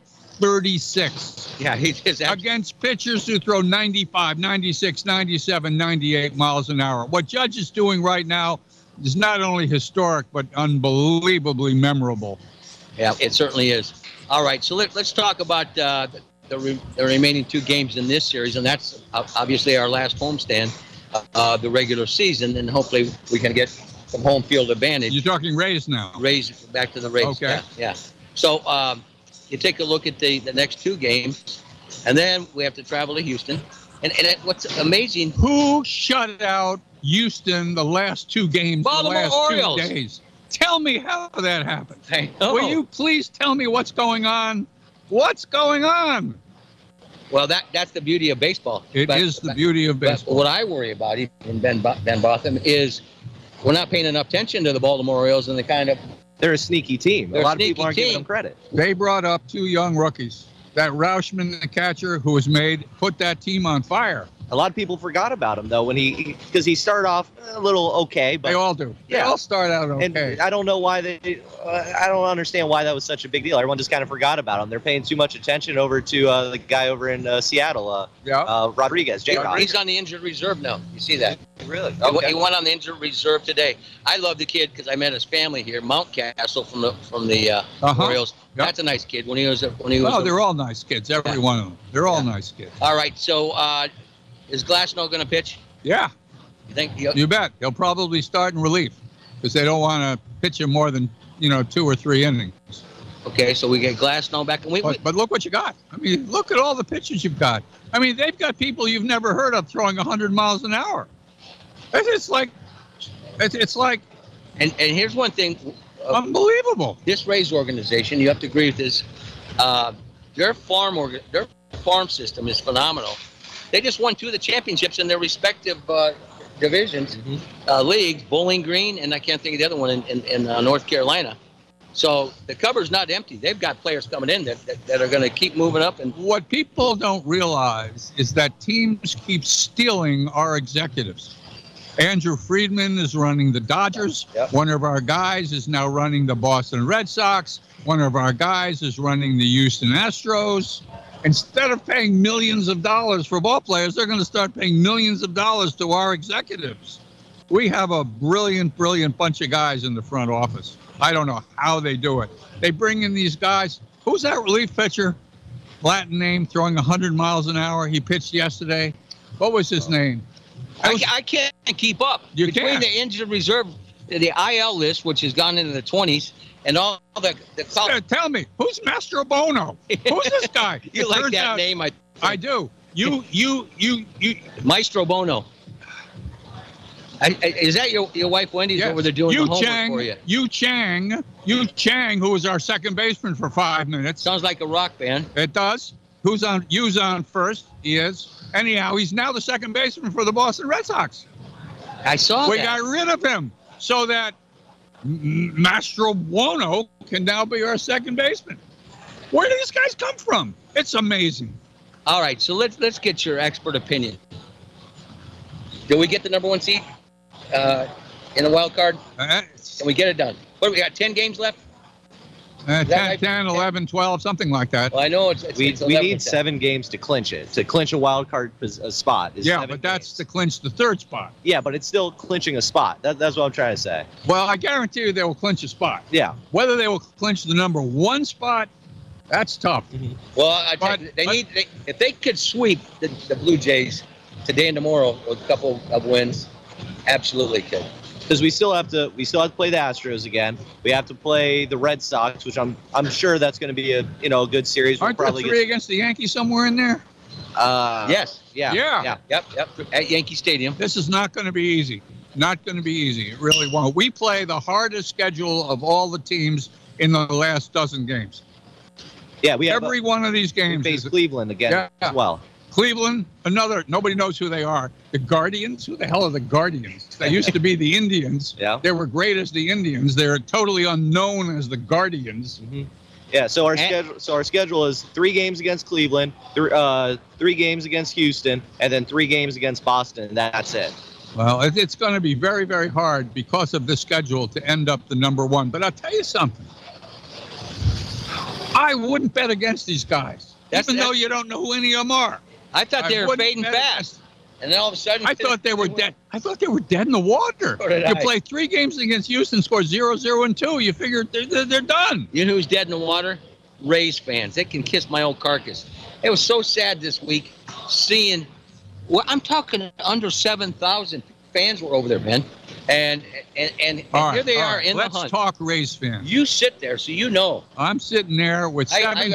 S: 36.
C: Yeah, he's
S: against pitchers who throw 95, 96, 97, 98 miles an hour. What Judge is doing right now is not only historic, but unbelievably memorable.
C: Yeah, it certainly is. All right, so let's talk about the remaining 2 games in this series, and that's obviously our last homestand, the regular season, and hopefully we can get some home field advantage.
S: You're talking Rays now.
C: Rays, back to the Rays.
S: Okay.
C: Yeah. So you take a look at the next 2 games, and then we have to travel to Houston. And what's amazing,
S: who shut out Houston the last 2 games,
C: Baltimore
S: the last
C: Orioles.
S: 2 days? Tell me how that happened.
C: I know.
S: Will you please tell me what's going on? What's going on?
C: Well, that's the beauty of baseball.
S: It is the beauty of baseball.
C: What I worry about, even Ben Botham, is we're not paying enough attention to the Baltimore Orioles and the kind of...
T: They're a sneaky team. A lot of people aren't giving them credit.
S: They brought up 2 young rookies. That Rauschman, the catcher, who was put that team on fire.
T: A lot of people forgot about him, though, because he started off a little okay. But
S: they all do. They all start out okay.
T: And I don't know why I don't understand why that was such a big deal. Everyone just kind of forgot about him. They're paying too much attention over to the guy over in Seattle, Rodriguez.
C: He's on the injured reserve now. You see that?
T: Really?
C: Okay. He went on the injured reserve today. I love the kid because I met his family here, Mountcastle from the Orioles. Yep. That's a nice kid. When he was.
S: Oh, they're all nice kids. Every one of them. They're all nice kids.
C: All right. So, is Glasnow going to pitch?
S: Yeah.
C: You think?
S: You bet. He'll probably start in relief because they don't want to pitch him more than 2 or 3 innings.
C: Okay, so we get Glasnow back.
S: But look what you got. I mean, look at all the pitchers you've got. I mean, they've got people you've never heard of throwing 100 miles an hour. It's like.
C: And here's one thing.
S: Unbelievable.
C: This Rays organization, you have to agree with this. Their farm system is phenomenal. They just won 2 of the championships in their respective divisions, leagues, Bowling Green, and I can't think of the other one in North Carolina. So the cupboard's not empty. They've got players coming in that are going to keep moving up. And
S: what people don't realize is that teams keep stealing our executives. Andrew Friedman is running the Dodgers.
T: Yep.
S: One of our guys is now running the Boston Red Sox. One of our guys is running the Houston Astros. Instead of paying millions of dollars for ball players, they're going to start paying millions of dollars to our executives. We have a brilliant, brilliant bunch of guys in the front office. I don't know how they do it. They bring in these guys. Who's that relief pitcher? Latin name, throwing 100 miles an hour. He pitched yesterday. What was his name?
C: I can't keep up. Between the injured reserve, the IL list, which has gone into the 20s, and all the
S: tell me, who's Mastro Bono? Who's this guy?
C: You like that name?
S: I do. You
C: Maestro Bono. Is that your wife Wendy's over there doing the homework for you?
S: Yu Chang, who was our second baseman for 5 minutes.
C: Sounds like a rock band.
S: It does. Yu's on first. He is. Anyhow, he's now the second baseman for the Boston Red Sox.
C: I saw that.
S: We got rid of him so that Mastro Bono can now be our second baseman. Where do these guys come from? It's amazing.
C: All right, so let's get your expert opinion. Did we get the number 1 seed in the wild card? Can we get it done? What, we got 10 games left?
S: 10, 11, 12, something like that.
C: Well, I know
T: we need 7 games to clinch it. To clinch a wild card spot.
S: Yeah, but that's to clinch the 3rd spot.
T: Yeah, but it's still clinching a spot. That's what I'm trying to say.
S: Well, I guarantee you they will clinch a spot.
T: Yeah.
S: Whether they will clinch the number 1 spot, that's tough.
C: Mm-hmm. Well, if they could sweep the Blue Jays today and tomorrow with a couple of wins, absolutely could.
T: Because we still have to play the Astros again. We have to play the Red Sox, which I'm sure that's going to be a good series.
S: Aren't there 3 against the Yankees somewhere in there?
C: Yes.
T: Yeah.
C: Yep. At Yankee Stadium.
S: This is not going to be easy. Not going to be easy. It really won't. We play the hardest schedule of all the teams in the last dozen games.
T: Yeah, we have
S: every one of these games.
T: We face Cleveland again as well.
S: Cleveland, nobody knows who they are. The Guardians? Who the hell are the Guardians? They used to be the Indians.
T: Yeah.
S: They were great as the Indians. They're totally unknown as the Guardians.
T: Mm-hmm. Yeah, so our schedule is 3 games against Cleveland, 3 games against Houston, and then 3 games against Boston, and that's it.
S: Well, it's going to be very, very hard because of this schedule to end up the number 1. But I'll tell you something. I wouldn't bet against these guys, even though you don't know who any of them are.
C: I thought they were fading fast, and then all of a sudden,
S: I thought they were dead. I thought they were dead in the water. You play 3 games against Houston, score 0-0 and 2. You figure they're done.
C: You know who's dead in the water? Rays fans. They can kiss my old carcass. It was so sad this week seeing. Well, I'm talking under 7,000 fans were over there, man. And here they are in the hunt.
S: Let's talk Rays fans.
C: You sit there, so you know.
S: I'm sitting there with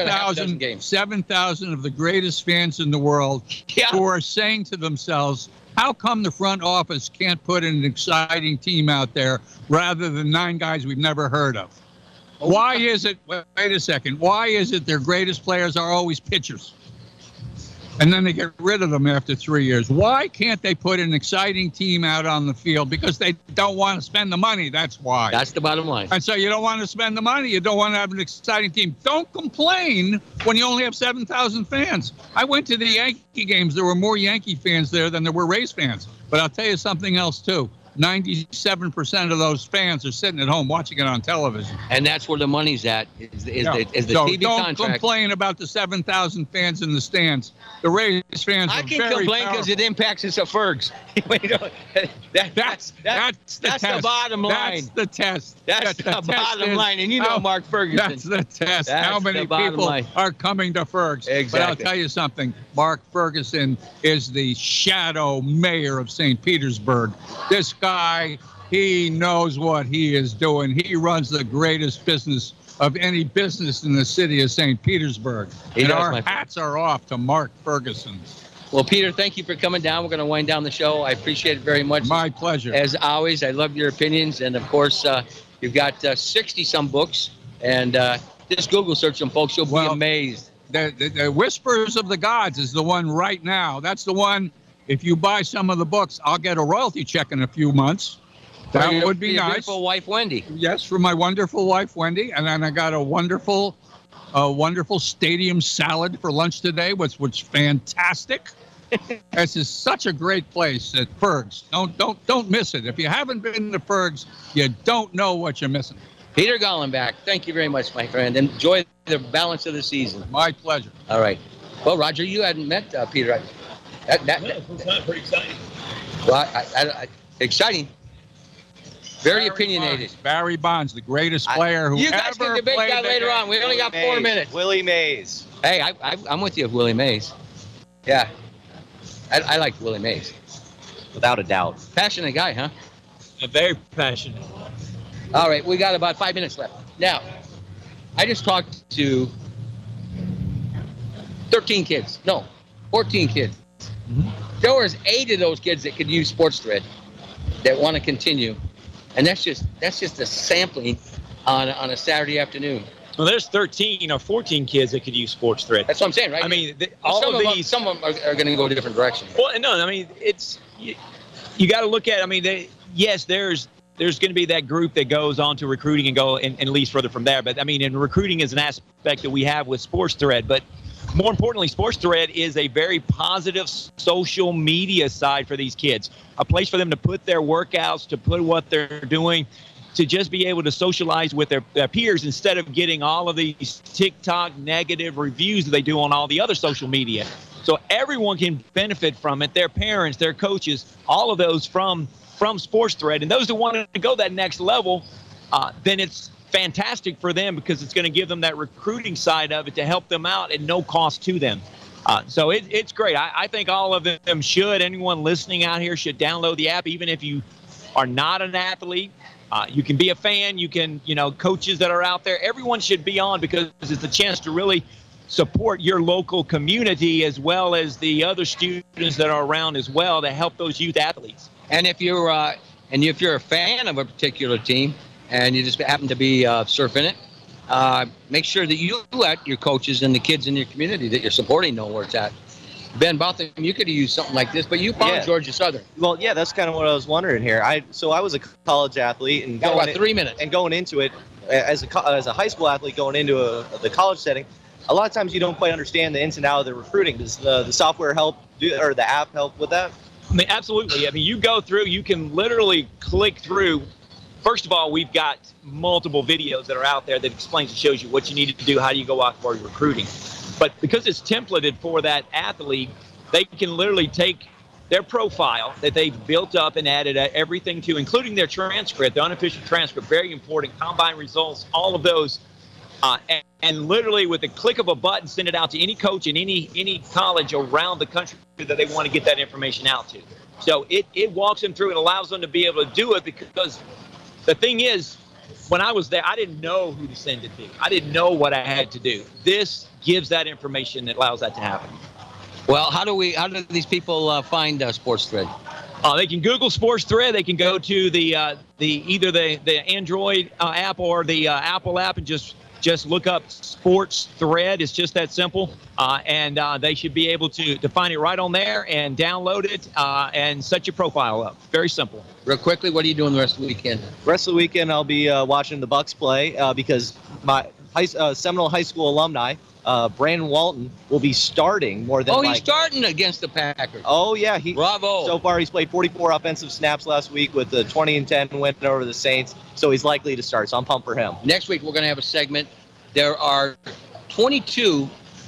S: 7,000 of the greatest fans in the world who are saying to themselves, how come the front office can't put an exciting team out there rather than 9 guys we've never heard of? Why is it, wait a second, why is it their greatest players are always pitchers? And then they get rid of them after 3 years. Why can't they put an exciting team out on the field? Because they don't want to spend the money. That's why.
C: That's the bottom line.
S: And so you don't want to spend the money. You don't want to have an exciting team. Don't complain when you only have 7,000 fans. I went to the Yankee games. There were more Yankee fans there than there were Rays fans. But I'll tell you something else, too. 97% of those fans are sitting at home watching it on television.
C: And that's where the money's at, is the TV contract.
S: Don't complain about the 7,000 fans in the stands. The Rays fans are very
C: I can complain because it impacts us at Fergs. That's the bottom line.
S: That's the test.
C: That's the bottom line. And you know Mark Ferguson.
S: That's the test. How many people are coming to Fergs?
C: Exactly.
S: But I'll tell you something. Mark Ferguson is the shadow mayor of St. Petersburg. This guy, he knows what he is doing. He runs the greatest business of any business in the city of St. Petersburg. And our hats are off to Mark Ferguson.
C: Well, Peter, thank you for coming down. We're going to wind down the show. I appreciate it very much.
S: My pleasure.
C: As always, I love your opinions. And, of course, you've got 60-some books. And just Google search them, folks. You'll be amazed.
S: The Whispers of the Gods is the one right now. That's the one. If you buy some of the books, I'll get a royalty check in a few months. That would be nice.
C: Wonderful wife, Wendy.
S: Yes, for my wonderful wife, Wendy. And then I got a wonderful stadium salad for lunch today, which was fantastic. This is such a great place at Fergs. Don't miss it. If you haven't been to Fergs, you don't know what you're missing.
C: Peter Gollenbach, thank you very much, my friend. Enjoy the balance of the season.
S: My pleasure.
C: All right. Well, Roger, you hadn't met Peter.
U: It's not pretty exciting.
C: Well, exciting. Very opinionated.
S: Barry Bonds, the greatest player who
C: You guys can debate that later on. We only got 4 minutes.
T: Willie Mays.
C: Hey, I'm with you, Willie Mays. Yeah. I like Willie Mays.
T: Without a doubt.
C: Passionate guy, huh?
U: Very passionate.
C: All right, we got about 5 minutes left. Now, I just talked to 14 kids. Mm-hmm. There was 8 of those kids that could use Sports Thread that want to continue, and that's just a sampling on a Saturday afternoon.
U: Well, there's 13 or 14 kids that could use Sports Thread.
C: That's what I'm saying, right?
U: I mean,
C: some of them are going to go a different direction.
U: Well, no, I mean, it's you got to look at. I mean, yes, there's going to be that group that goes on to recruiting and go and leads further from there. But I mean, and recruiting is an aspect that we have with Sports Thread. But more importantly, Sports Thread is a very positive social media side for these kids, a place for them to put their workouts, to put what they're doing, to just be able to socialize with their peers instead of getting all of these TikTok negative reviews that they do on all the other social media. So everyone can benefit from it, their parents, their coaches, all of those from Sports Thread. And those who want to go that next level, then it's fantastic for them because it's going to give them that recruiting side of it to help them out at no cost to them. So it's great. I think all of them should. Anyone listening out here should download the app, even if you are not an athlete. You can be a fan. You can, coaches that are out there. Everyone should be on because it's a chance to really support your local community as well as the other students that are around as well to help those youth athletes.
C: And if you're a fan of a particular team and you just happen to be surfing it, make sure that you let your coaches and the kids in your community that you're supporting know where it's at. Ben Botham, you could have used something like this, but you found Georgia Southern.
T: Well, yeah, that's kind of what I was wondering here. I was a college athlete and
C: got about 3 minutes.
T: And going into it as a high school athlete going into the college setting, a lot of times you don't quite understand the ins and outs of the recruiting. Does the software help or the app help with that?
U: I mean, absolutely. I mean, you go through, you can literally click through. First of all, we've got multiple videos that are out there that explains and shows you what you need to do, how you go out for your recruiting. But because it's templated for that athlete, they can literally take their profile that they've built up and added everything to, including their transcript, the unofficial transcript, very important, combine results, all of those, and literally with the click of a button, send it out to any coach in any college around the country that they want to get that information out to. So it walks them through and allows them to be able to do it because the thing is, when I was there, I didn't know who to send it to. I didn't know what I had to do. This gives that information that allows that to happen.
C: Well, how do these people find Sports Thread?
U: They can Google Sports Thread. They can go to either the Android app or the Apple app and just look up Sports Thread. It's just that simple. And they should be able to find it right on there and download it and set your profile up. Very simple.
C: Real quickly, what are you doing the rest of the weekend?
T: The rest of the weekend, I'll be watching the Bucks play because my Seminole High School alumni, Brandon Walton, will be starting more than
C: he's starting against the Packers.
T: Oh, yeah.
C: Bravo.
T: So far, he's played 44 offensive snaps last week with the 20-10 win over the Saints. So he's likely to start. So I'm pumped for him.
C: Next week, we're going to have a segment. There are 22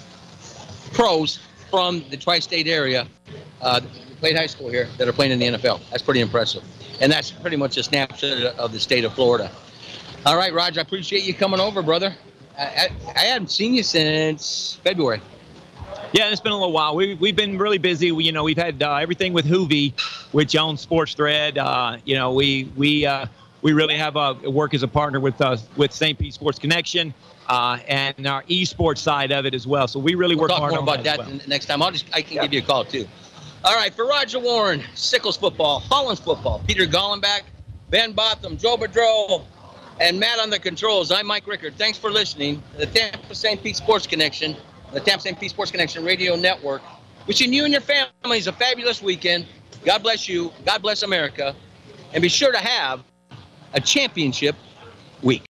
C: pros from the tri-state area that played high school here that are playing in the NFL. That's pretty impressive. And that's pretty much a snapshot of the state of Florida. All right, Roger, I appreciate you coming over, brother. I hadn't seen you since February.
U: Yeah, it's been a little while. We've been really busy. We've had everything with Hoovie, which owns Sports Thread. We really have work as a partner with St. Pete Sports Connection and our esports side of it as well. So we really work hard on
C: that. We'll talk more about that next time. I can give you a call too. All right, for Roger Warren, Sickles football, Hollins football, Peter Gollenbach, Ben Botham, Joe Bedreau, and Matt on the controls. I'm Mike Rickard. Thanks for listening to the Tampa St. Pete Sports Connection, the Tampa St. Pete Sports Connection Radio Network. Wishing you and your families a fabulous weekend. God bless you. God bless America. And be sure to have a championship week.